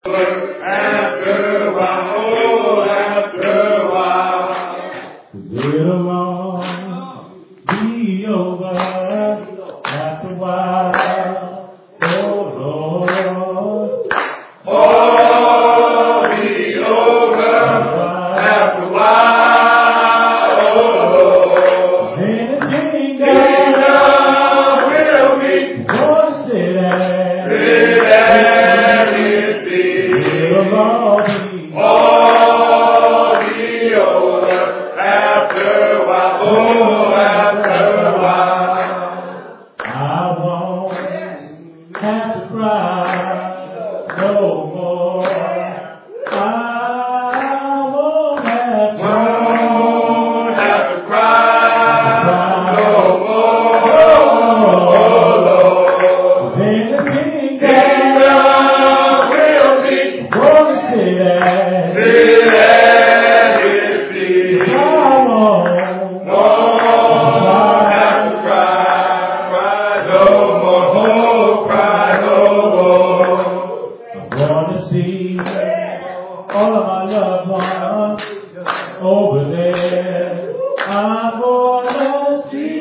After a while, oh, after a while, it'll all be over after a while. Oh Lord, all be over after a while. Oh Lord, and the kingdom will be gonna sit at his feet. it'll all be All be over after a while. Oh, after a while. I won't have to cry no more. I won't have to Won't have to cry no more. Oh, Lord. in the kingdom Kingdom will be gonna sit at sit at his feet. I won't Won't have to cry no more. Oh, cry no more. I'm gonna see all of my loved ones over there. I'm gonna see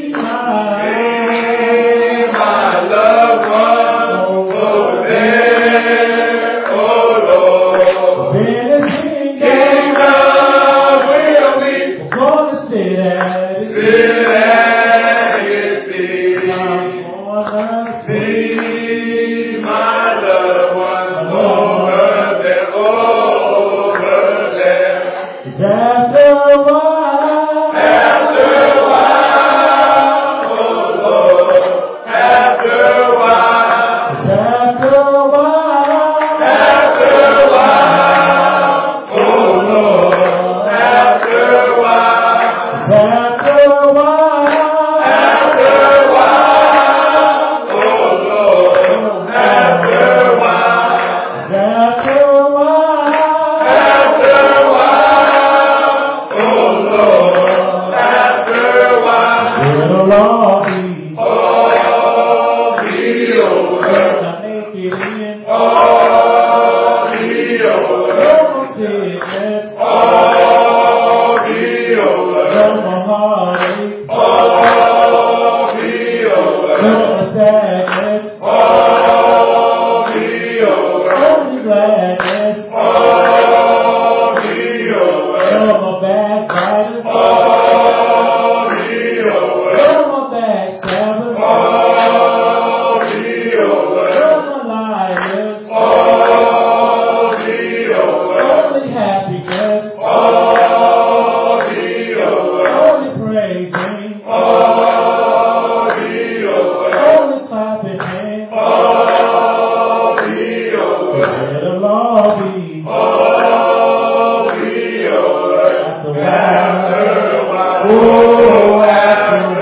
See my loved one over there. Oh, Lord. in the kingdom Kingdom will be gonna sit at sit at his feet. I'm gonna see See my loved one over there, over there. after a while. After a while, oh Lord. After a while, After a while. after a while, oh Lord. After a while, After a while. after a while, oh Lord. After a while, After a while. after a while, oh Lord. After a while, It'll all be all be over. I make it in. All be over. No more sickness. All be No over. more heartache. All be No over. more sadness. All be over. Only gladness. All be over. No more backbiters. All be over. No more backstabbers. All be over. No more liars. All be over. Only happiness. All be over. Only praising. All be over. Only clapping hands. All be over. It'll all be All be over. after a After while. a while. Oh, after a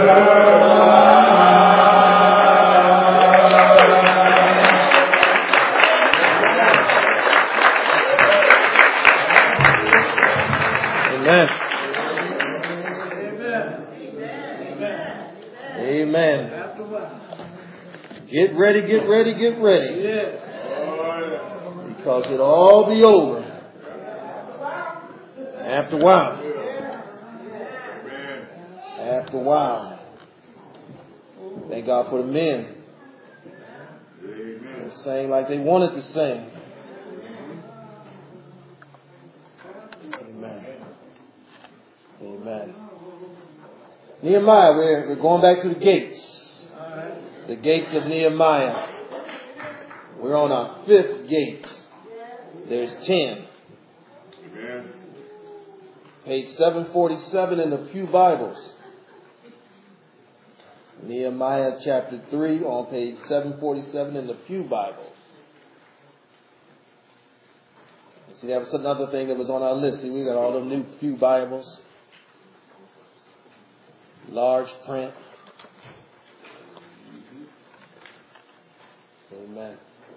Amen. Amen. Get ready, get ready, get ready. Because it'll all be over after a while. After a while. Thank God for the men. They sang like they wanted to sing. Amen. Amen. Nehemiah, we're going back to the gates. The gates of Nehemiah. We're on our 5th gate. There's 10. Page 747 in the Pew Bibles. Nehemiah chapter 3 on page 747 in the Pew Bible. See, that was another thing that was on our list. See, we got all the new Pew Bibles. Large print. Amen.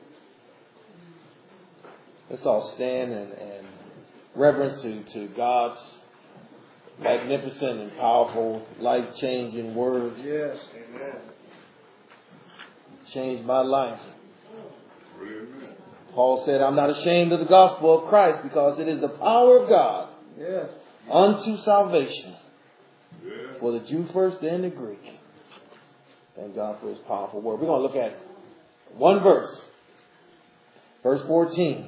Let's all stand and reverence to God's magnificent and powerful, life-changing word. Yes, amen. Changed my life. Paul said, I'm not ashamed of the gospel of Christ because it is the power of God unto salvation for the Jew first, then the Greek. Thank God for his powerful word. We're going to look at one verse. Verse 14.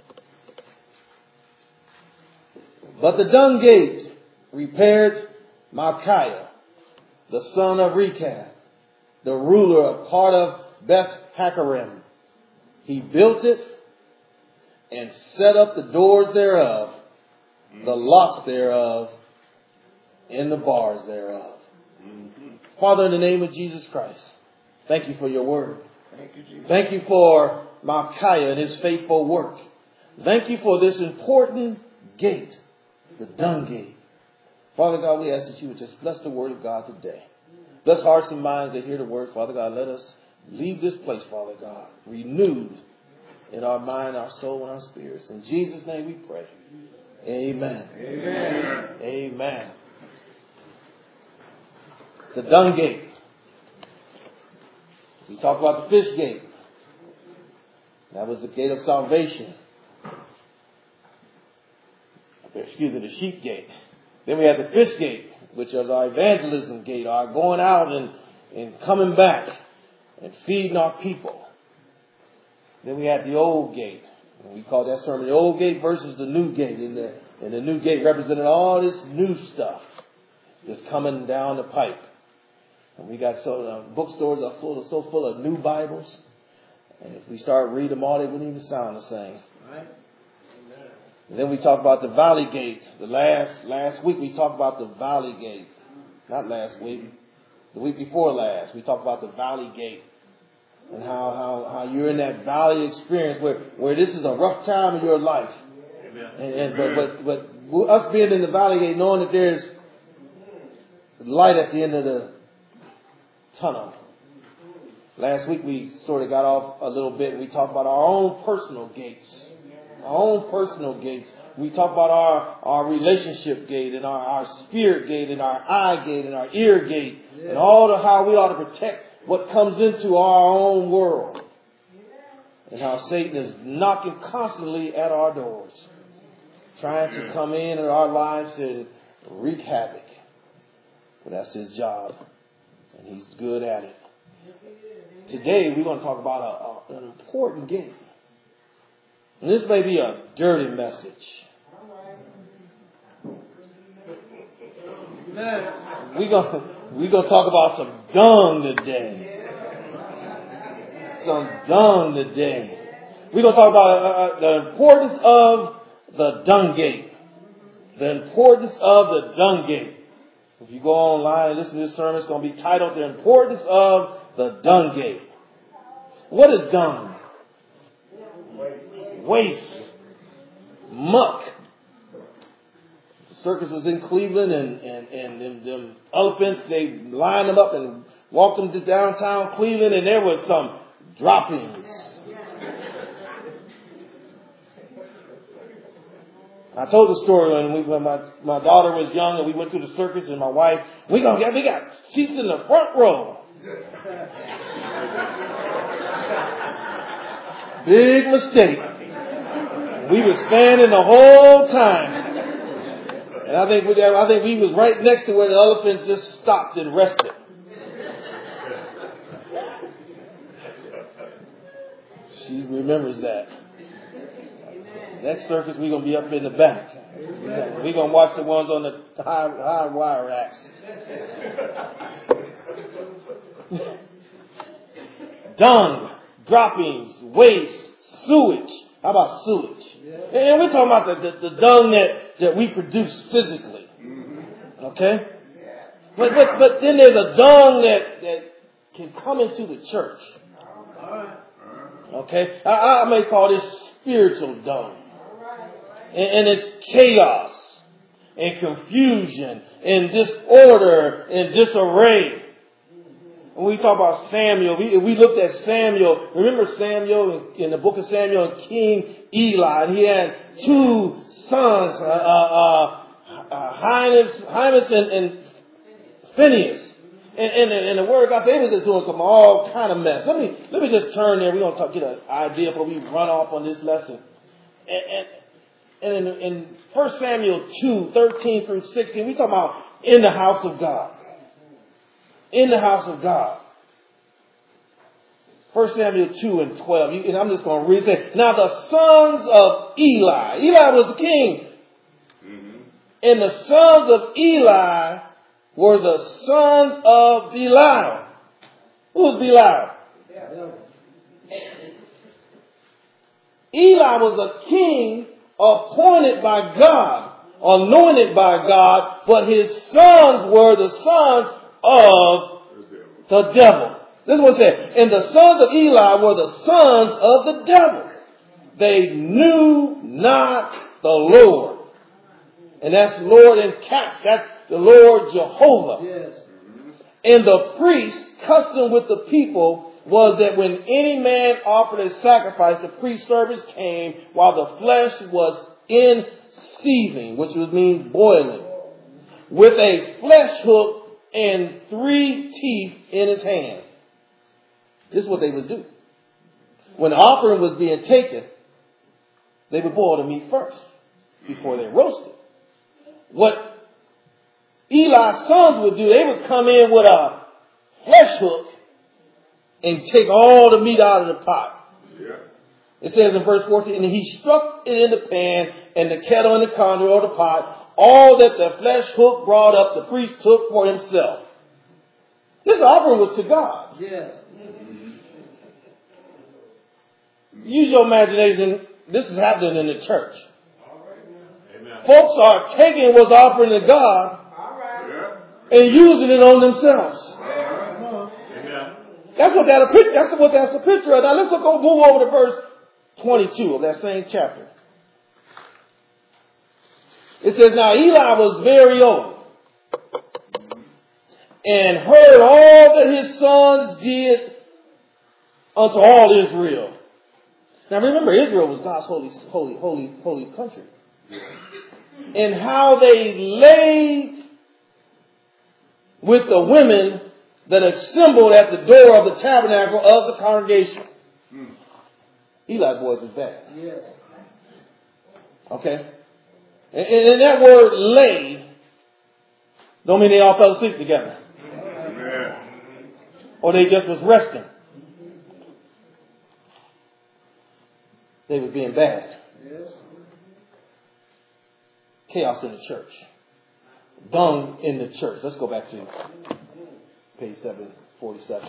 But the dung gate repaired Micaiah, the son of Rechab, the ruler of part of Beth Hakerem. He built it and set up the doors thereof, the locks thereof, and the bars thereof. Father, in the name of Jesus Christ, thank you for your word. Thank you, Jesus. Thank you for Micaiah and his faithful work. Thank you for this important gate, the dung gate. Father God, we ask that you would just bless the word of God today. Bless hearts and minds that hear the word, Father God. Let us leave this place, Father God, renewed in our mind, our soul, and our spirits. In Jesus' name we pray. Amen. Amen. Amen. The dung gate. We talked about the fish gate. That was the gate of salvation. Excuse me, the sheep gate. Then we had the fish gate, which is our evangelism gate, our going out and coming back and feeding our people. Then we had the old gate. And we call that sermon the old gate versus the new gate. And the new gate represented all this new stuff that's coming down the pipe. And we got bookstores are so full of new Bibles. And if we start reading them all, they wouldn't even sound the same. Right. And then we talked about the Valley Gate. The last week we talked about the Valley Gate. Not last week. The week before last, we talked about the Valley Gate. And how you're in that valley experience where this is a rough time in your life. But us being in the Valley Gate, knowing that there's light at the end of the tunnel. Last week we sort of got off a little bit and we talked about our own personal gates. Our own personal gates. We talked about our relationship gate and our spirit gate and our eye gate and our ear gate and all how we ought to protect what comes into our own world. And how Satan is knocking constantly at our doors. Trying to come in our lives and wreak havoc. But that's his job. And he's good at it. Today we're going to talk about an important gate. And this may be a dirty message. We're going to talk about some dung today. Some dung today. We're going to talk about the importance of the dung gate. The importance of the dung gate. If you go online and listen to this sermon, it's going to be titled The Importance of the Dung Gate. What is dung? Waste. Muck. The circus was in Cleveland and them elephants, they lined them up and walked them to downtown Cleveland and there was some droppings. I told the story when my daughter was young and we went to the circus and my wife, we got seats in the front row. Big mistake. We were standing the whole time. And I think we was right next to where the elephants just stopped and rested. She remembers that. Next circus, we're going to be up in the back. We're going to watch the ones on the high wire racks. Dung, droppings, waste, sewage. How about sewage? And we're talking about the dung that we produce physically. Okay? But then there's a dung that can come into the church. Okay? I may call this spiritual dung. And it's chaos and confusion and disorder and disarray. When we talk about Samuel, we looked at Samuel. Remember Samuel in the book of Samuel and King Eli. And he had two sons, Hymens and Phineas. And the word of God, they was just doing some all kind of mess. Let me just turn there. We're going to get an idea before we run off on this lesson. And in 1 Samuel 2, 13 through 16, we talk about in the house of God. In the house of God. 1 Samuel 2 and 12. And I'm just going to read it. Now the sons of Eli. Eli was the king. Mm-hmm. And the sons of Eli were the sons of Belial. Who was Belial? Eli was a king appointed by God, anointed by God, but his sons were the sons of the devil. This is what it said. And the sons of Eli were the sons of the devil. They knew not the Lord. And that's Lord in caps. That's the Lord Jehovah. Yes. And the priest's custom with the people was that when any man offered a sacrifice, the priest service came while the flesh was in seething, which would mean boiling, with a flesh hook and 3 teeth in his hand. This is what they would do. When the offering was being taken, they would boil the meat first before they roasted. What Eli's sons would do, they would come in with a flesh hook and take all the meat out of the pot. Yeah. It says in verse 14, and he struck it in the pan and the kettle and the cauldron or the pot. All that the flesh hook brought up, the priest took for himself. This offering was to God. Yeah. Use your imagination. This is happening in the church. Amen. Folks are taking what's offering to God and using it on themselves. That's what that's a picture of. Now let's go move over to verse 22 of that same chapter. It says, now Eli was very old and heard all that his sons did unto all Israel. Now remember, Israel was God's holy country. And how they lay with the women that assembled at the door of the tabernacle of the congregation. Eli boys is bad. Yes. Okay? And that word lay don't mean they all fell asleep together. Amen. Or they just was resting. They was being bad. Yes. Chaos in the church. Dung in the church. Let's go back to page 747.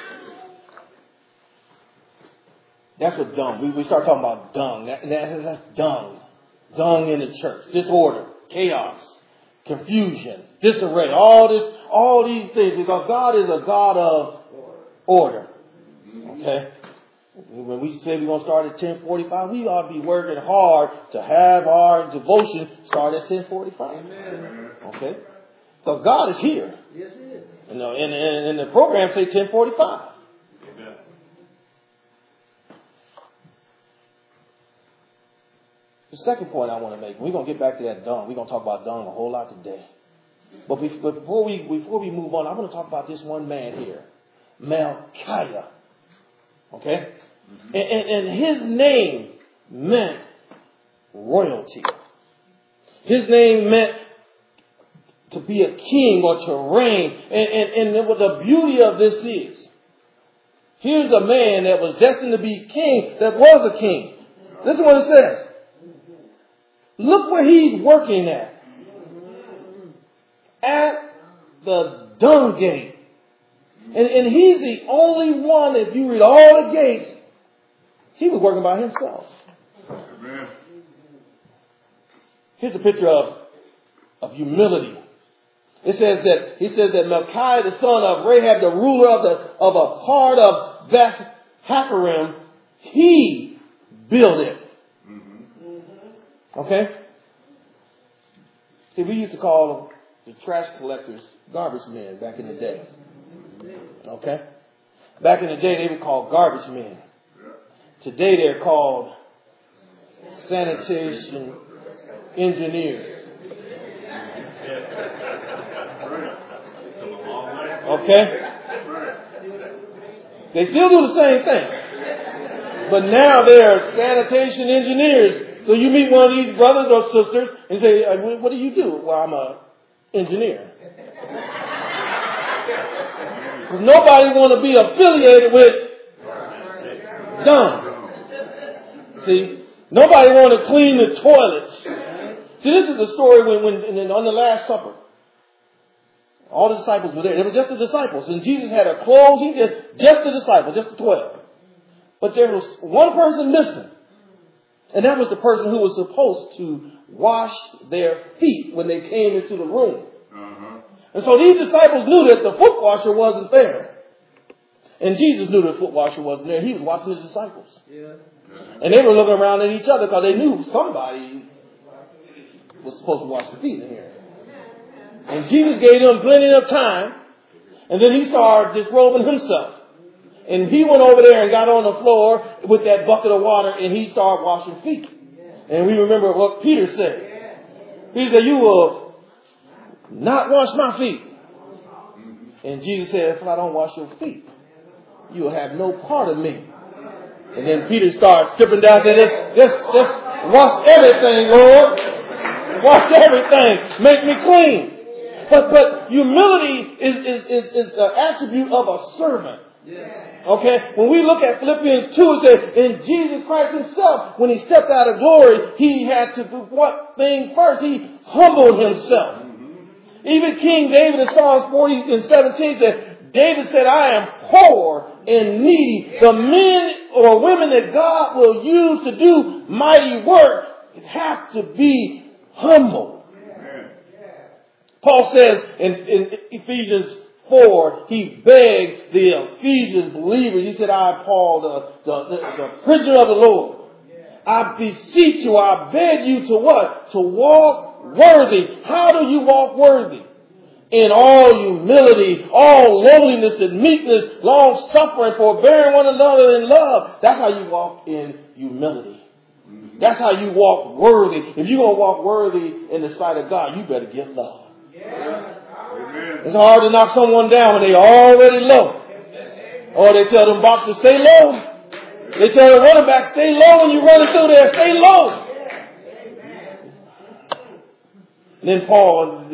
That's what dung. We start talking about dung. That's dung. Dung in the church. Disorder, chaos, confusion, disarray. All these things, because God is a God of order. Okay? When we say we're going to start at 10:45, we ought to be working hard to have our devotion start at 10:45. Amen. Okay? So God is here. Yes, He is. And the program say 10:45. Amen. The second point I want to make, we're going to get back to that dung. We're going to talk about dung a whole lot today. But before we move on, I want to talk about this one man here, Melchiah. Okay? Mm-hmm. And his name meant royalty. His name meant to be a king or to reign. And what the beauty of this is, here's a man that was destined to be king that was a king. Listen what it says. Look where he's working at. At the dung gate. And he's the only one, if you read all the gates, he was working by himself. Amen. Here's a picture of humility. He says that Melchiah, the son of Rahab, the ruler of a part of Beth Hakerem, he built it. Mm-hmm. Okay? See, we used to call the trash collectors garbage men back in the day. Okay? Back in the day, they were called garbage men. Today, they're called sanitation engineers. Okay? They still do the same thing. But now they're sanitation engineers. So you meet one of these brothers or sisters and say, what do you do? Well, I'm an engineer. Because nobody want to be affiliated with dumb. See? Nobody want to clean the toilets. See, this is the story when on the Last Supper. All the disciples were there. It was just the disciples. And Jesus had a closing, just the disciples, just the 12. But there was one person missing. And that was the person who was supposed to wash their feet when they came into the room. And so these disciples knew that the foot washer wasn't there. And Jesus knew the foot washer wasn't there. He was watching his disciples. Yeah. And they were looking around at each other because they knew somebody was supposed to wash the feet in here. And Jesus gave them plenty of time. And then he started disrobing himself. And he went over there and got on the floor with that bucket of water and he started washing feet. And we remember what Peter said. He said, you will not wash my feet. And Jesus said, if I don't wash your feet, you will have no part of me. And then Peter started stripping down and said, just wash everything, Lord. Wash everything. Make me clean. But humility is an attribute of a servant. Okay? When we look at Philippians 2, it says, in Jesus Christ himself, when he stepped out of glory, he had to do what thing first? He humbled himself. Even King David in Psalms 40 and 17 said, David said, I am poor and needy. The men or women that God will use to do mighty work have to be humble. Paul says in Ephesians 4, he begged the Ephesian believers. He said, I, Paul, the prisoner of the Lord, I beseech you, I beg you to what? To walk worthy. How do you walk worthy? In all humility, all lowliness and meekness, long suffering, forbearing one another in love. That's how you walk in humility. That's how you walk worthy. If you're going to walk worthy in the sight of God, you better give love. It's hard to knock someone down when they're already low. Or they tell them boxers, stay low. They tell the running back, stay low when you're running through there. Stay low. Then Paul,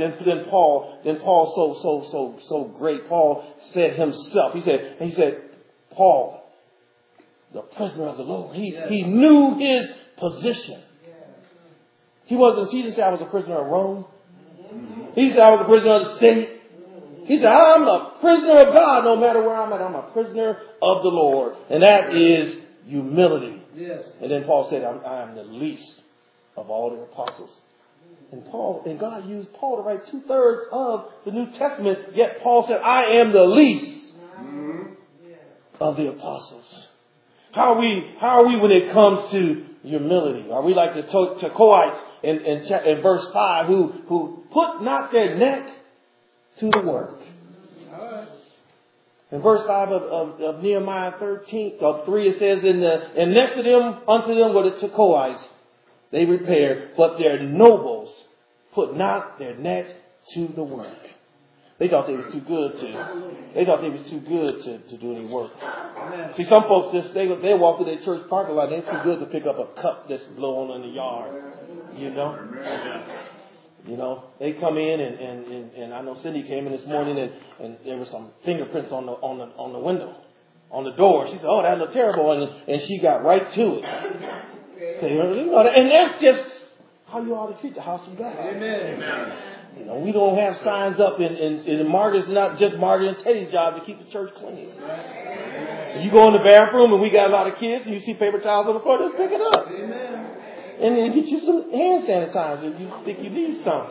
so great. Paul said himself. He said, Paul, the prisoner of the Lord. He knew his position. He didn't say I was a prisoner of Rome. He said I was a prisoner of the state. He said I'm a prisoner of God no matter where I'm at. I'm a prisoner of the Lord. And that is humility. Yes. And then Paul said I am the least of all the apostles. And God used Paul to write 2/3 of the New Testament. Yet Paul said, I am the least of the apostles. How are we when it comes to humility? Are we like the Tekoites in verse 5 who put not their neck to the work? In verse 5 of Nehemiah 3, it says, and next to them, unto them were the Tekoites. They repaired, but their nobles put not their neck to the work. They thought they was too good to do any work. See, some folks they walk through their church parking lot. They're too good to pick up a cup that's blown in the yard. You know, they come in and I know Cindy came in this morning and there were some fingerprints on the window, on the door. She said, "Oh, that looked terrible," and she got right to it. And that's just how you ought to treat the house of God. Amen. You know, we don't have signs up in Margaret's, not just Margaret and Teddy's job to keep the church clean. You go in the bathroom and we got a lot of kids and you see paper towels on the floor, just pick it up. Amen. And then get you some hand sanitizer if you think you need some.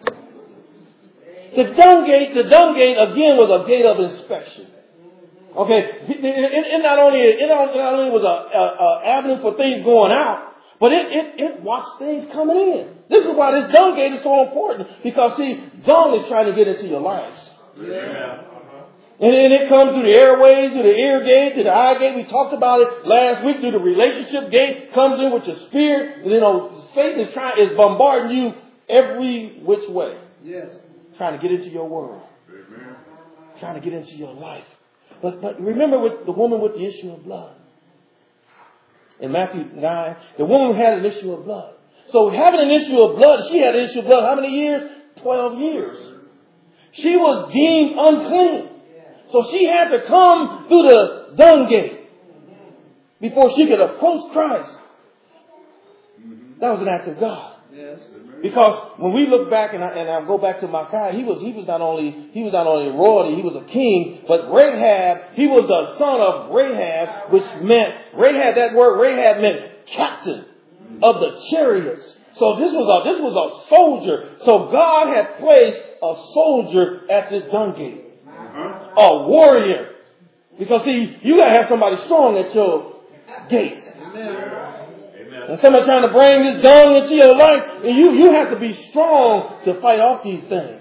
The dung gate again was a gate of inspection. Okay, it not only was a avenue for things going out, but it watched things coming in. This is why this dung gate is so important. Because, see, dung is trying to get into your lives. Yeah. And it comes through the airways, through the ear gate, through the eye gate. We talked about it last week. Through the relationship gate, comes in with your spirit. And, Satan is bombarding you every which way. Yes. Trying to get into your world. Amen. trying to get into your life. But remember with the woman with the issue of blood. In Matthew 9, the woman had an issue of blood. So having an issue of blood, she had an issue of blood how many years? 12 years. She was deemed unclean. So she had to come through the dung gate before she could approach Christ. That was an act of God. Because when we look back, and I go back to Micaiah, he was not only royalty, he was a king, but Rahab, he was the son of Rahab, which meant that word Rahab meant captain of the chariots. So this was a soldier. So God had placed a soldier at this dung gate, a warrior. Because see, you gotta have somebody strong at your gate. And somebody trying to bring this dung into your life, and you have to be strong to fight off these things.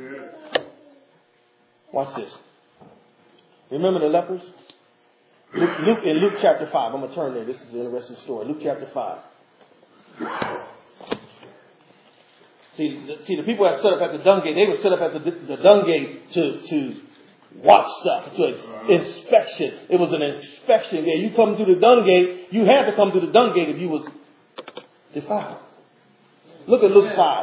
Watch this. Remember the lepers? Luke chapter 5. I'm going to turn there. This is an interesting story. Luke chapter 5. See, the people that set up at the dung gate, they were set up at the dung gate to watch stuff, to inspection. It was an inspection gate. You come through the dung gate, you had to come through the dung gate if you was defiled. Look at Luke 5.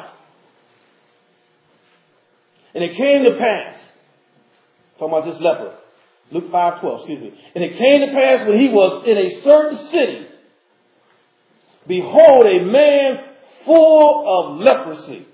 And it came to pass, talking about this leper, Luke 5:12, excuse me. And it came to pass when he was in a certain city, behold, a man full of leprosy.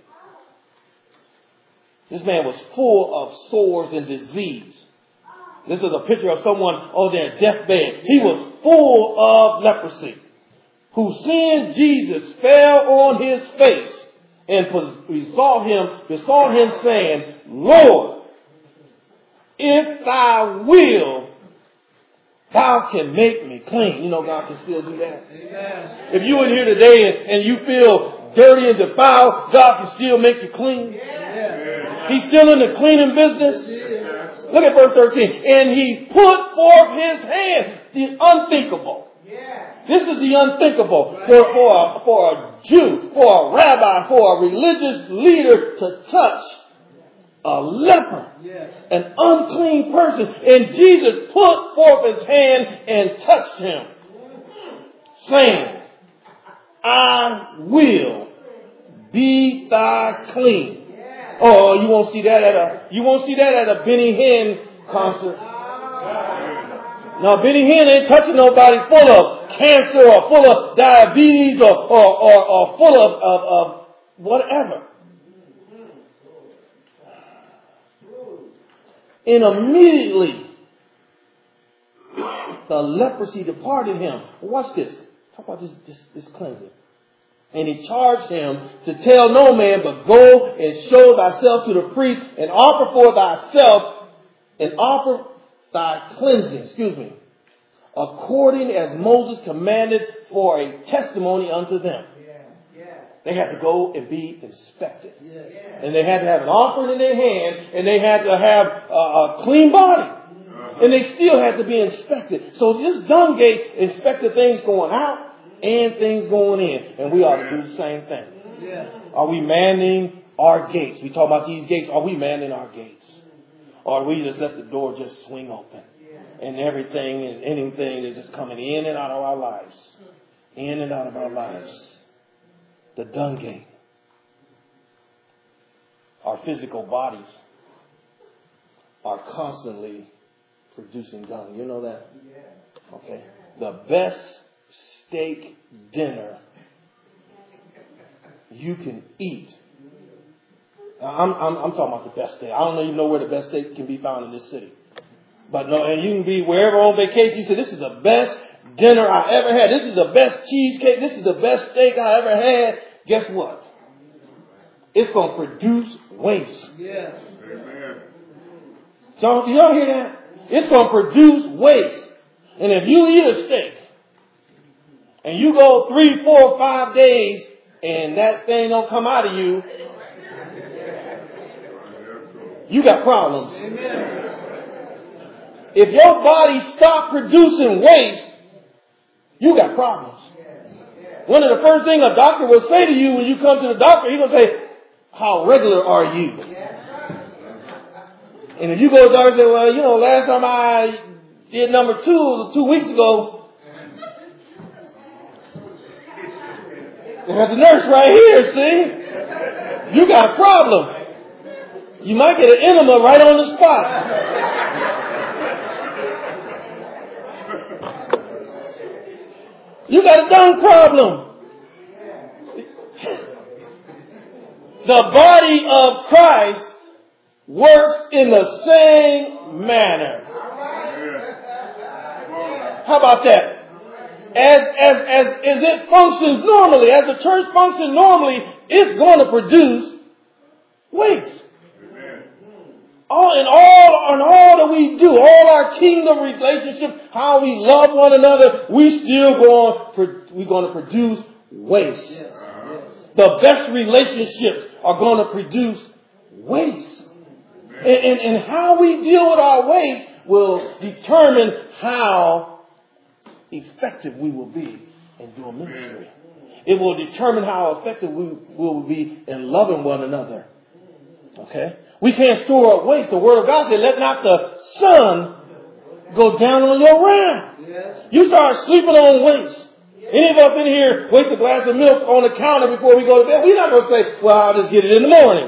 This man was full of sores and disease. This is a picture of someone on their deathbed. He was full of leprosy. Who seeing Jesus fell on his face and besought him saying, Lord, if thou will, thou can make me clean. You know God can still do that. Amen. If you in here today and you feel dirty and defiled, God can still make you clean. Yeah. He's still in the cleaning business. Yeah. Look at verse 13. And he put forth his hand, the unthinkable. Yeah. This is the unthinkable for a Jew, for a rabbi, for a religious leader to touch a leper, an unclean person. And Jesus put forth his hand and touched him, saying, I will be thy clean. Oh, you won't see that at a Benny Hinn concert. No, Benny Hinn ain't touching nobody full of cancer or full of diabetes or full of whatever. And immediately the leprosy departed him. Watch this. Talk about this cleansing. And he charged him to tell no man, but go and show thyself to the priest and offer for thyself and offer thy cleansing, according as Moses commanded for a testimony unto them. They had to go and be inspected. And they had to have an offering in their hand, and they had to have a clean body. And they still had to be inspected. So this dung gate inspected things going out and things going in. And we ought to do the same thing. Are we manning our gates? We talk about these gates. Are we manning our gates? Or we just let the door just swing open? And everything and anything is just coming in and out of our lives. In and out of our lives. The dung gate. Our physical bodies are constantly producing dung. You know that? Okay. The best steak dinner you can eat. I'm talking about the best steak. I don't even know where the best steak can be found in this city. But no, and you can be wherever on vacation. You say, this is the best dinner I ever had. This is the best cheesecake. This is the best steak I ever had. Guess what? It's going to produce waste. Yeah. So you don't hear that? It's going to produce waste. And if you eat a steak and you go 3, 4, 5 days and that thing don't come out of you, you got problems. Amen. If your body stops producing waste, you got problems. One of the first things a doctor will say to you when you come to the doctor, he's going to say, how regular are you? And if you go to the doctor and say, well, you know, last time I did number 2 weeks ago, they have the nurse right here, see? You got a problem. You might get an enema right on the spot. You got a dung problem. The body of Christ works in the same manner. How about that? As it functions normally, as the church functions normally, it's going to produce waste. All that we do, all our kingdom relationships, how we love one another, we're going to produce waste. The best relationships are going to produce waste. And how we deal with our waste will determine how effective we will be in doing ministry. It will determine how effective we will be in loving one another. Okay? We can't store up waste. The Word of God said, let not the sun go down on your wrath. You start sleeping on waste. Any of us in here waste a glass of milk on the counter before we go to bed? We're not going to say, well, I'll just get it in the morning.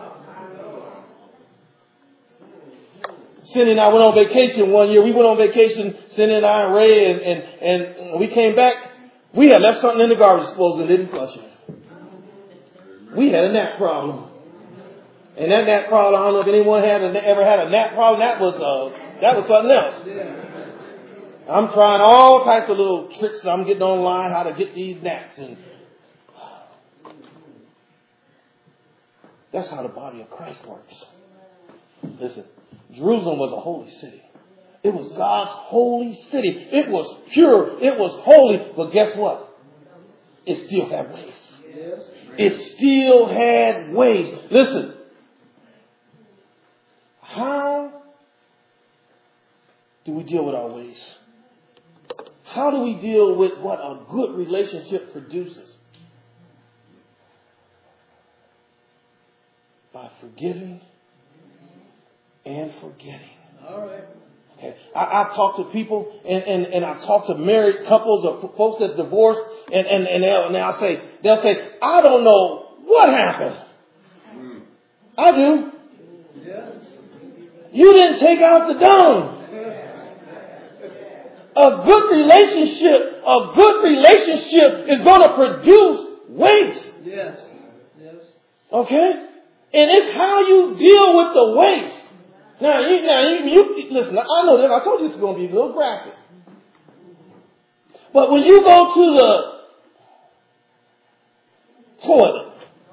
Cindy and I went on vacation one year. We went on vacation, Cindy and I and Ray, and we came back. We had left something in the garbage disposal and didn't flush it. We had a gnat problem. And that gnat problem, I don't know if anyone ever had a gnat problem. That was something else. I'm trying all types of little tricks that I'm getting online, how to get these gnats. And that's how the body of Christ works. Listen, Jerusalem was a holy city. It was God's holy city. It was pure. It was holy. But guess what? It still had waste. It still had waste. Listen. How do we deal with our waste? How do we deal with what a good relationship produces? By forgiving and forgetting. All right. Okay. I talk to people and I talk to married couples or folks that divorced and they'll say, I don't know what happened. I do. Yeah. You didn't take out the dung. A good relationship is going to produce waste. Yes. Okay? And it's how you deal with the waste. Now, you listen, I know that I told you it's going to be a little graphic. But when you go to the toilet,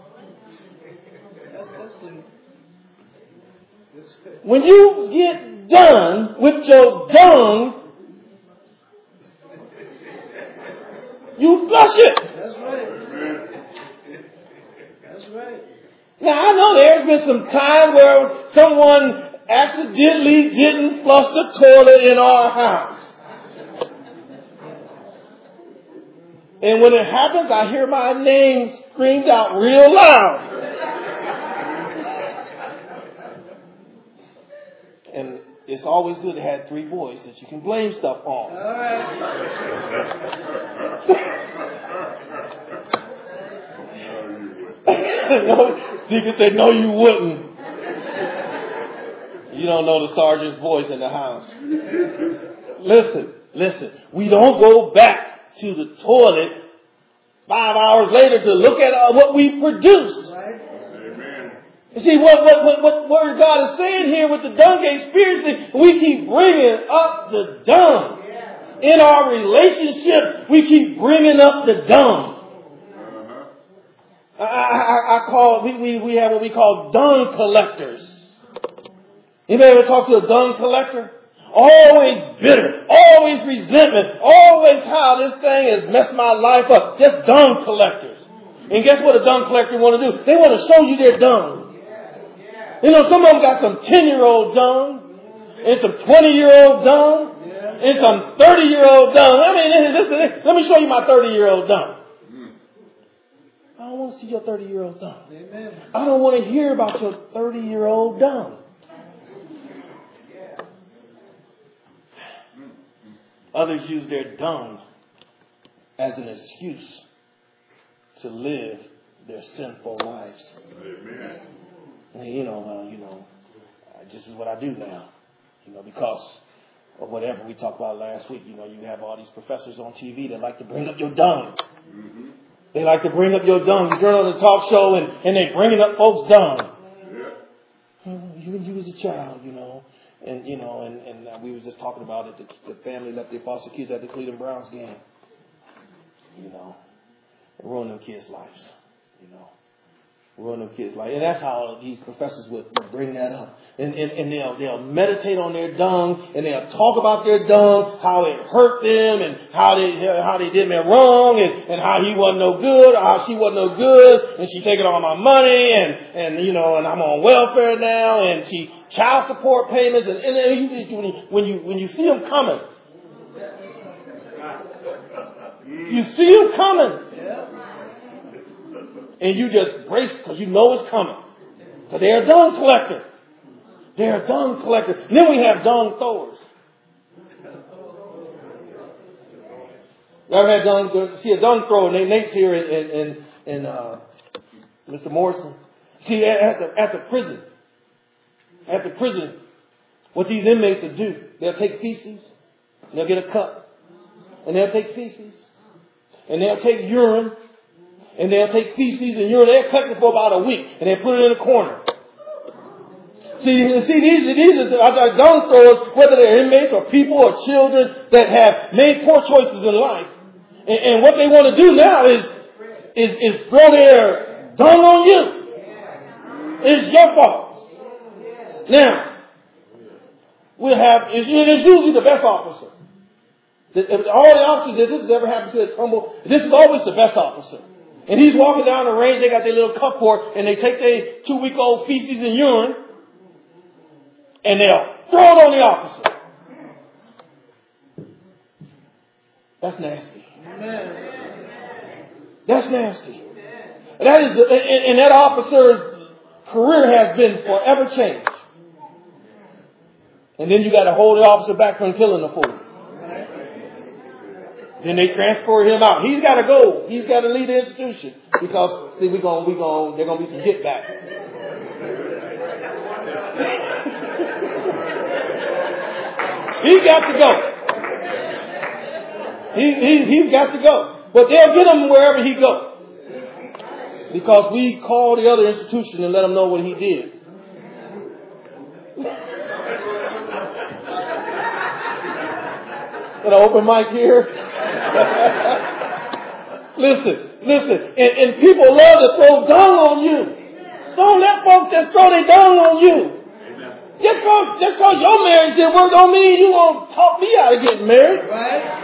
when you get done with your dung, you flush it. That's right. Now, I know there's been some time where someone accidentally didn't flush the toilet in our house. And when it happens, I hear my name screamed out real loud. And it's always good to have 3 boys that you can blame stuff on. All right. No, you can say, no, you wouldn't. You don't know the sergeant's voice in the house. Listen. We don't go back to the toilet 5 hours later to look at what we produced. Amen. You see, what Word God is saying here with the dung gate spiritually, we keep bringing up the dung. In our relationship, we keep bringing up the dung. We have what we call dung collectors. Anybody ever talk to a dung collector? Always bitter, always resentment, always how this thing has messed my life up. Just dung collectors. And guess what a dung collector want to do? They want to show you their dung. You know, some of them got some 10-year-old dung, and some 20-year-old dung, and some 30-year-old dung. I mean, let me show you my 30-year-old dung. I don't want to see your 30-year-old dung. I don't want to hear about your 30-year-old dung. others use their dung as an excuse to live their sinful lives. Amen. And, this is what I do now. Because of whatever we talked about last week. You have all these professors on TV that like to bring up your dung. Mm-hmm. They like to bring up your dung. You turn on the talk show and they bringing up folks' dung. You was a child, And we was just talking about it. The family left their foster kids at the Cleveland Browns game. And ruin them kids' lives. Ruin them kids' lives. And that's how these professors would bring that up. And they'll meditate on their dung, and they'll talk about their dung, how it hurt them, and how they did me wrong, and how he wasn't no good, or how she wasn't no good, and she taking all my money, and I'm on welfare now, and she child support payments, and when you see them coming, you see them coming. And you just brace because you know it's coming. Because they're a dung collector. They're a dung collector. And then we have dung throwers. You ever had a dung thrower? Nate's here and Mr. Morrison. See, at the prison, what these inmates will do, they'll take feces, and they'll get a cup, and they'll take feces, and they'll take urine, and they'll take feces and urine. They'll collect it for about a week, and they put it in a corner. See, these are dung throwers, whether they're inmates or people or children that have made poor choices in life. And what they want to do now is throw their dung on you. It's your fault. Now, it's usually the best officer. All the officers that this has ever happened to at Trumbull, this is always the best officer. And he's walking down the range, they got their little cup for, and they take their 2-week-old feces and urine, and they'll throw it on the officer. That's nasty. That's nasty. And that officer's career has been forever changed. And then you got to hold the officer back from killing the fool. Then they transfer him out. He's got to go. He's got to leave the institution because see, they're gonna be some get back. He's got to go. He's got to go. But they'll get him wherever he goes because we call the other institution and let them know what he did. Got an open mic here. Listen. And people love to throw dung on you. Don't let folks just throw their dung on you. Just cause your marriage didn't work don't mean you won't talk me out of getting married. Right?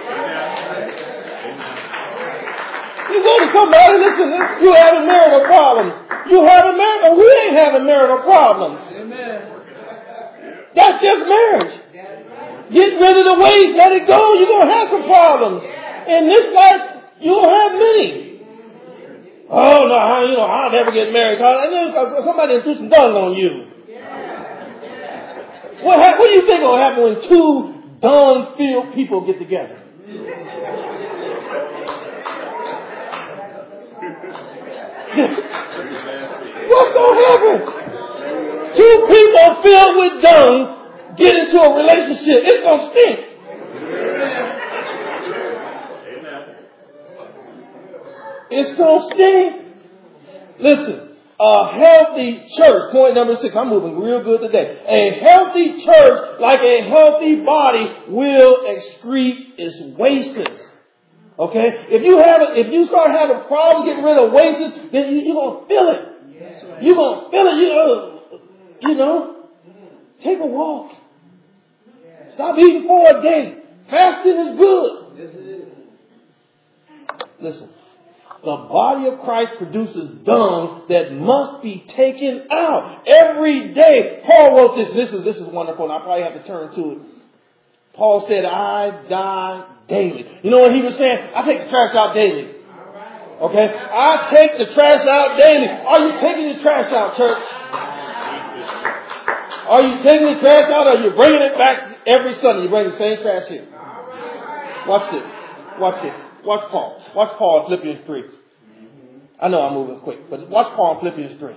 You go to somebody, listen, you having marital problems. You having marital, we ain't having marital problems. Amen. That's just marriage. Get rid of the waste, let it go. You're going to have some problems. In this life, you'll have many. Oh, no, I'll never get married. Somebody threw some dung on you. What do you think will happen when two dung-filled people get together? What's going to happen? Two people filled with dung get into a relationship. It's going to stink. It's going to stink. Listen, a healthy church, point number 6, I'm moving real good today. A healthy church, like a healthy body, will excrete its wastes. Okay? If you start having problems getting rid of wastes, then you're going to feel it. You're going to feel it. Take a walk. Stop eating for a day. Fasting is good. Listen. The body of Christ produces dung that must be taken out every day. Paul wrote this. This is wonderful, and I probably have to turn to it. Paul said, I die daily. You know what he was saying? I take the trash out daily. Okay? I take the trash out daily. Are you taking the trash out, church? Are you taking the trash out, or are you bringing it back every Sunday? You bring the same trash here. Watch this. Watch this. Watch Paul. Watch Paul in Philippians 3. I know I'm moving quick, but watch Paul in Philippians 3.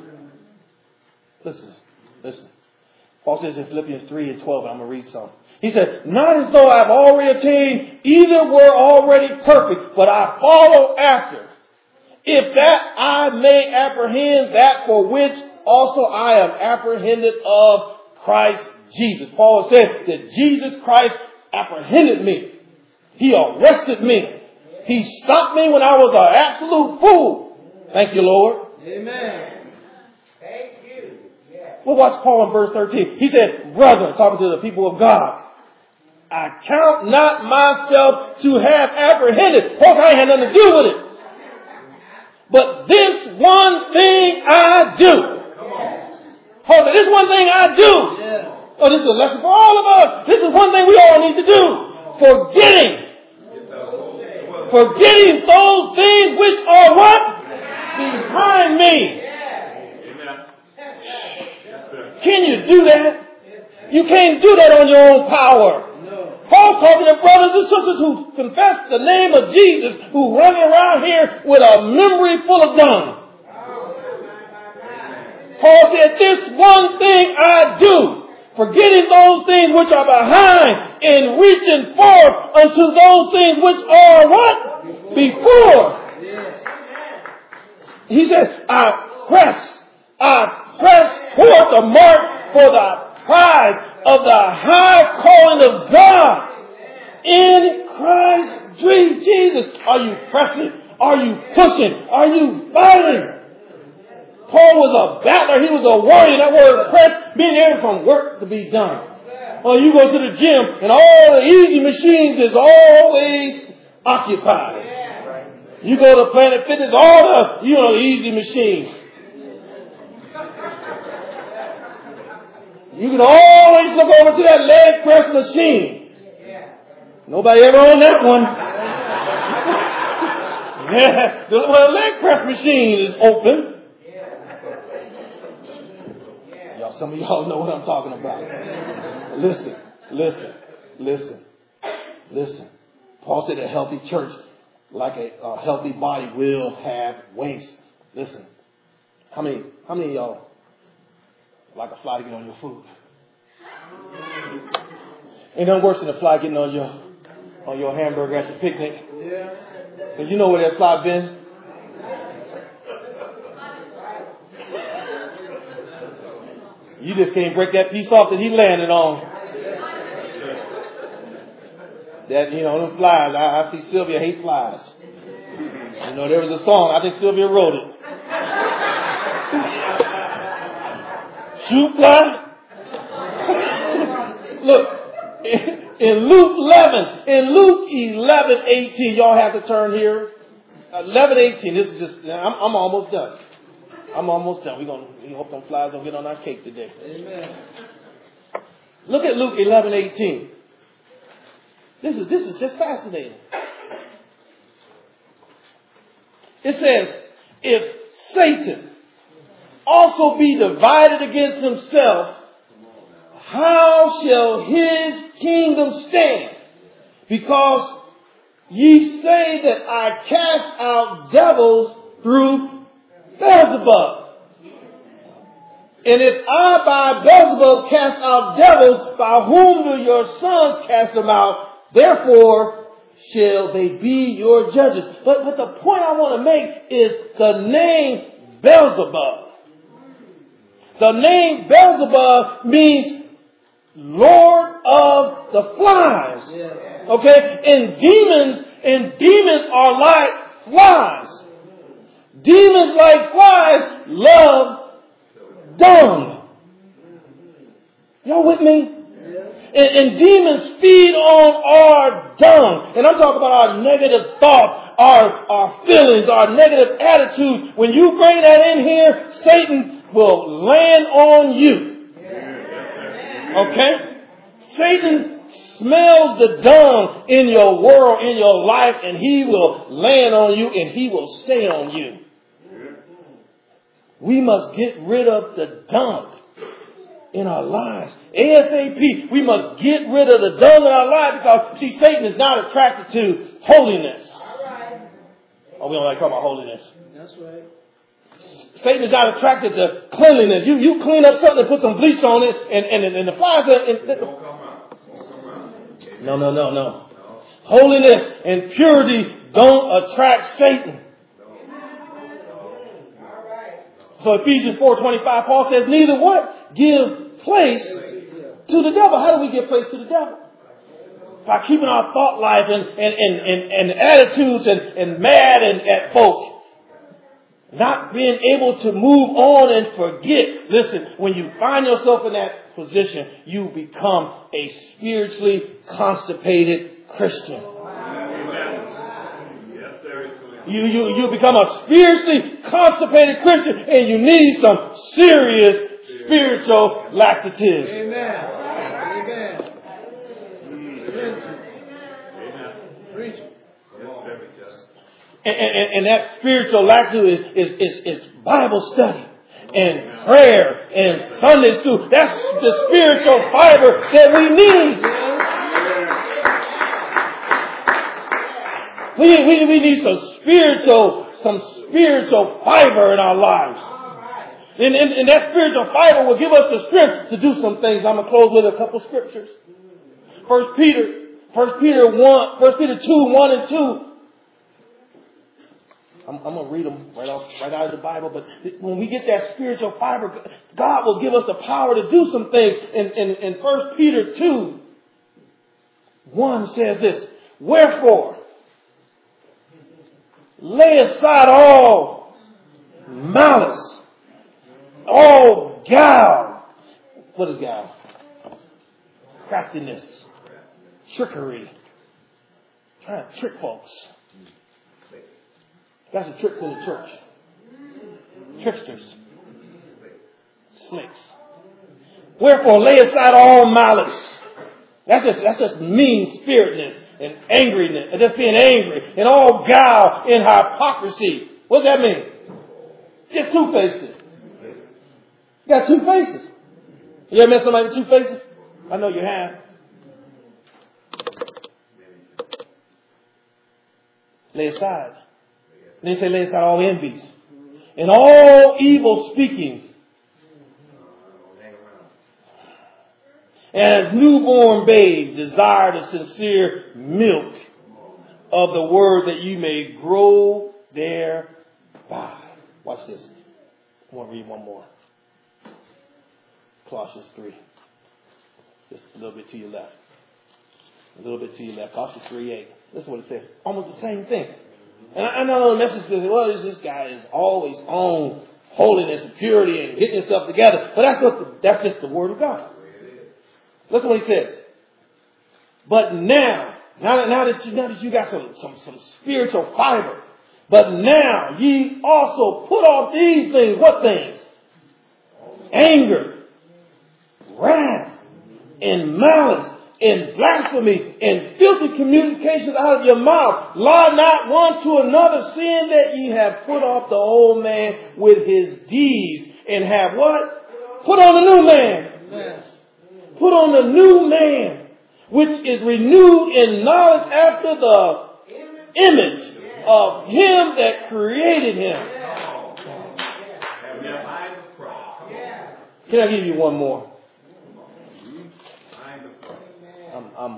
Listen. Paul says in Philippians 3 and 12, and I'm going to read some. He said, not as though I've already attained, either were already perfect, but I follow after. If that I may apprehend that for which also I am apprehended of Christ Jesus. Paul said that Jesus Christ apprehended me. He arrested me. He stopped me when I was an absolute fool. Thank you, Lord. Amen. Thank you. Yeah. Well, watch Paul in verse 13. He said, brethren, talking to the people of God, I count not myself to have apprehended. Folks, I ain't had nothing to do with it. But this one thing I do. Hold on, this one thing I do. Yeah. Oh, this is a lesson for all of us. This is one thing we all need to do. Forgetting those things which are what? Behind me. Can you do that? You can't do that on your own power. Paul's talking to brothers and sisters who confess the name of Jesus, who run around here with a memory full of dung. Paul said, this one thing I do, forgetting those things which are behind and reaching forth unto those things which are what? Before. He said, I press toward the mark for the prize of the high calling of God in Christ Jesus. Are you pressing? Are you pushing? Are you fighting? Paul was a battler. He was a warrior. That word press means there's some work to be done. Well, you go to the gym and all the easy machines is always occupied. You go to Planet Fitness, all the easy machines. You can always look over to that leg press machine. Nobody ever on that one. Yeah, the leg press machine is open. Some of y'all know what I'm talking about. Listen. Paul said a healthy church, like a healthy body, will have waste. Listen. How many of y'all like a fly to get on your food? Ain't nothing worse than a fly getting on your hamburger at the picnic. Because you know where that fly been. You just can't break that piece off that he landed on. That, them flies. I see Sylvia hate flies. There was a song. I think Sylvia wrote it. Shoot fly. Look, in Luke 11:18, y'all have to turn here. 11:18. This is just. I'm almost done. We hope them flies don't get on our cake today. Amen. Look at Luke 11:18. This is just fascinating. It says, if Satan also be divided against himself, how shall his kingdom stand? Because ye say that I cast out devils through Beelzebub. And if I by Beelzebub cast out devils, by whom do your sons cast them out? Therefore shall they be your judges. But the point I want to make is the name Beelzebub. The name Beelzebub means Lord of the Flies. Okay? And demons are like flies. Demons like flies love dung. Y'all with me? And demons feed on our dung. And I'm talking about our negative thoughts, our feelings, our negative attitudes. When you bring that in here, Satan will land on you. Okay? Satan smells the dung in your world, in your life, and he will land on you and he will stay on you. We must get rid of the dung. in our lives. ASAP, we must get rid of the dung in our lives because, see, Satan is not attracted to holiness. Oh, we don't like to talk about holiness. That's right. Satan is not attracted to cleanliness. You clean up something and put some bleach on it and the flies Won't come out. No. Holiness and purity don't attract Satan. So Ephesians 4:25, Paul says, neither what? Give place to the devil. How do we give place to the devil? By keeping our thought life and attitudes and mad at folk. Not being able to move on and forget. Listen, when you find yourself in that position, you become a spiritually constipated Christian. You become a spiritually constipated Christian and you need some serious spiritual laxatives. Amen. And that spiritual laxity is Bible study and prayer and Sunday school. That's the spiritual fiber that we need. We need some spiritual fiber in our lives. And that spiritual fiber will give us the strength to do some things. I'm going to close with a couple scriptures. 1 Peter 2, 1 and 2. I'm going to read them right out of the Bible. But when we get that spiritual fiber, God will give us the power to do some things. In 1 Peter 2, 1 says this, wherefore, lay aside all malice, all guile. What is guile? Craftiness, trickery, trying to trick folks. That's the tricks in the church. Tricksters. Slicks. Wherefore lay aside all malice. That's just mean spiritedness and angriness and just being angry and all guile and hypocrisy. What does that mean? Just two-faced. You got two faces. You ever met somebody with two faces? I know you have. Lay aside. They say lay aside all envies and all evil speakings. And as newborn babes desire the sincere milk of the word that you may grow thereby. Watch this. I want to read one more. Colossians 3. Just a little bit to your left. Colossians 3:8. Listen what it says. Almost the same thing. And I know the message is, well, this guy is always on holiness and purity and getting himself together. But that's just the word of God. Listen what he says. But now that you got some spiritual fiber, but now ye also put off these things. What things? Anger, wrath, and malice, and blasphemy, and filthy communications out of your mouth. Lie not one to another, seeing that ye have put off the old man with his deeds, and have what? Put on the new man. Put on the new man, which is renewed in knowledge after the image of him that created him. Can I give you one more? I'm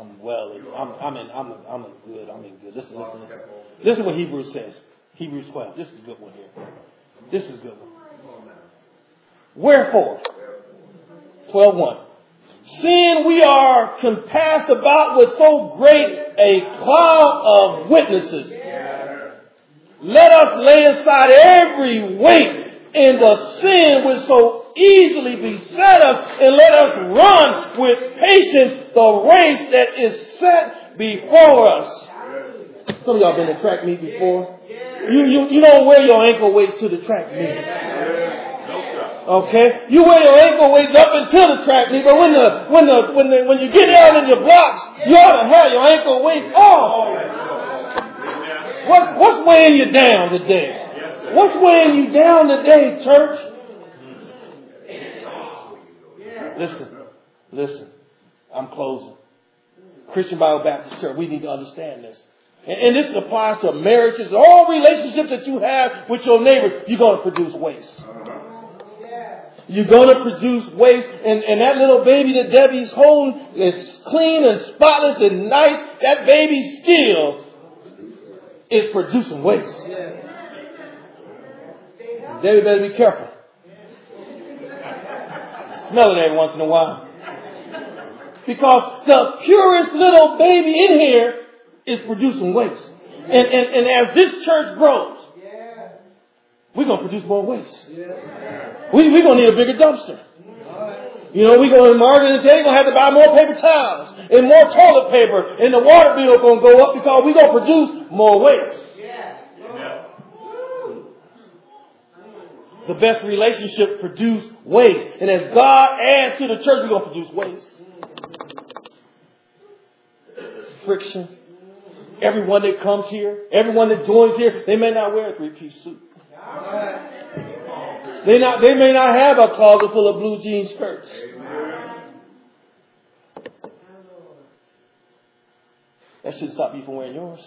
in good. Listen. Listen what Hebrews says. Hebrews 12. This is a good one here. Wherefore, 12:1. Seeing we are compassed about with so great a cloud of witnesses, let us lay aside every weight and the sin which so easily beset us, and let us run with patience the race that is set before us. Some of y'all been to track meet before. You don't wear your ankle weights to the track meet. Okay, you wear your ankle weights up until the track meet, but when you get down in your blocks, you ought to have your ankle weights off. What's weighing you down today? What's weighing you down today, church? Listen. I'm closing. Christian Bible Baptist Church, we need to understand this. And this applies to marriages, all relationships that you have with your neighbor. You're going to produce waste. You're going to produce waste. And that little baby that Debbie's holding is clean and spotless and nice. That baby still is producing waste. Debbie better be careful. Smell it every once in a while. Because the purest little baby in here is producing waste. And as this church grows, we're going to produce more waste. We're going to need a bigger dumpster. We're going to market and today, we're going to have to buy more paper towels and more toilet paper. And the water bill is going to go up because we're going to produce more waste. The best relationships produce waste. And as God adds to the church, we're going to produce waste. Friction. Everyone that comes here, everyone that joins here, they may not wear a 3-piece suit. They may not have a closet full of blue jean skirts. That shouldn't stop you from wearing yours.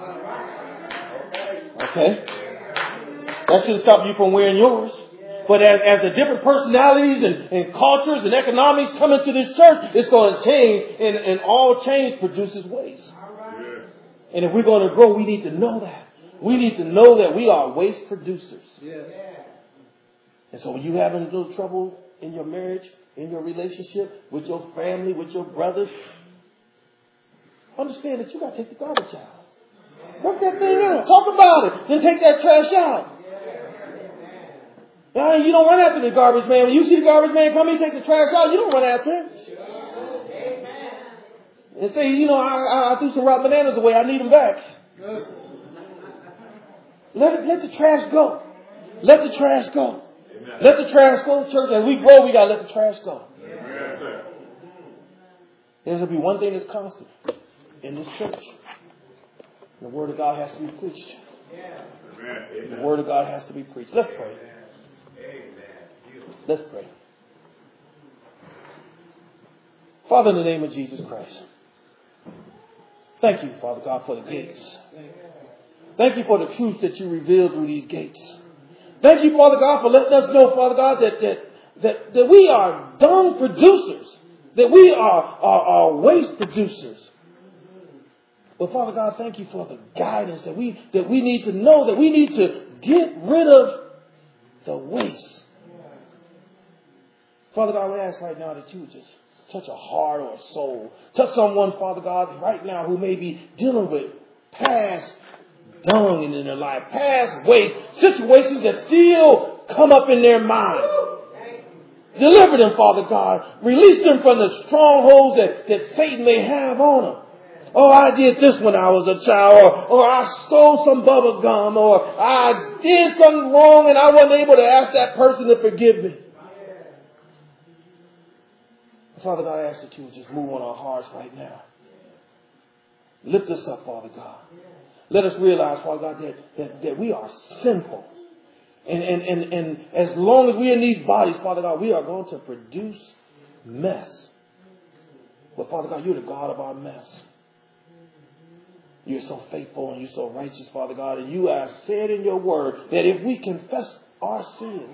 Okay? That shouldn't stop you from wearing yours. But as the different personalities and cultures and economics come into this church, it's going to change. And all change produces waste. And if we're going to grow, we need to know that. We need to know that we are waste producers. And so when you're having a little trouble in your marriage, in your relationship, with your family, with your brothers, understand that you got to take the garbage out. Work that thing out. Talk about it. Then take that trash out. Now, you don't run after the garbage man. When you see the garbage man come in, take the trash out, you don't run after him. And say, I threw some rotten bananas away. I need them back. Let the trash go. Let the trash go. Let the trash go, church. As we grow, we got to let the trash go. There's going to be one thing that's constant in this church. The Word of God has to be preached. The Word of God has to be preached. Let's pray. Let's pray. Father, in the name of Jesus Christ, thank you, Father God, for the gates. Thank you for the truth that you revealed through these gates. Thank you, Father God, for letting us know, Father God, that we are dung producers, that we are waste producers. But Father God, thank you for the guidance that we need to know, that we need to get rid of the waste. Father God, we ask right now that you would just touch a heart or a soul. Touch someone, Father God, right now who may be dealing with past dung in their life, past waste, situations that still come up in their mind. Deliver them, Father God. Release them from the strongholds that Satan may have on them. Oh, I did this when I was a child, or I stole some bubble gum, or I did something wrong and I wasn't able to ask that person to forgive me. Father God, I ask that you would just move on our hearts right now. Lift us up, Father God. Let us realize, Father God, that we are sinful. And as long as we're in these bodies, Father God, we are going to produce mess. But Father God, you're the God of our mess. You're so faithful and you're so righteous, Father God. And you have said in your word that if we confess our sins,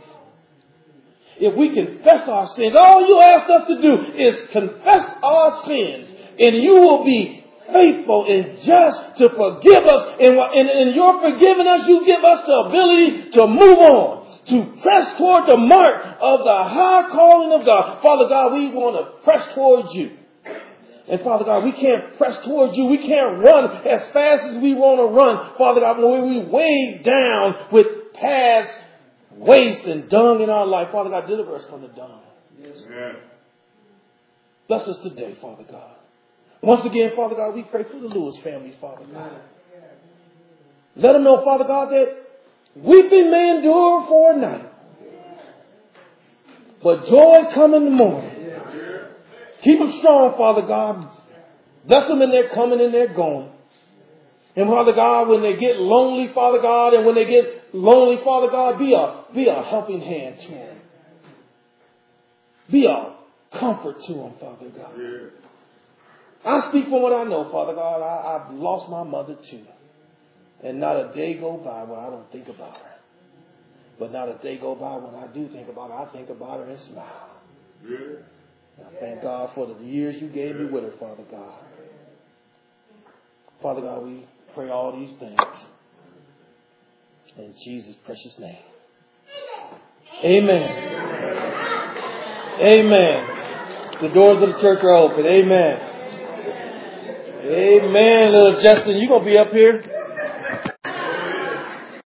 all you ask us to do is confess our sins, and you will be faithful and just to forgive us. And in your forgiving us, you give us the ability to move on, to press toward the mark of the high calling of God. Father God, we want to press towards you. And Father God, we can't press towards you. We can't run as fast as we want to run. Father God, when we weighed down with past waste and dung in our life, Father God, deliver us from the dung. Yes. Bless us today, Father God. Once again, Father God, we pray for the Lewis family, Father God. Let them know, Father God, that weeping may endure for a night, but joy come in the morning. Keep them strong, Father God. Bless them in their coming and their going. And Father God, when they get lonely, Father God, Father God, be a helping hand to them. Be a comfort to them, Father God. I speak from what I know, Father God. I've lost my mother too. And not a day go by when I don't think about her. But not a day go by when I do think about her. I think about her and smile. I thank God for the years you gave me with her, Father God. Father God, we pray all these things in Jesus' precious name. Amen. Amen. The doors of the church are open. Amen. Amen. Little Justin, you going to be up here?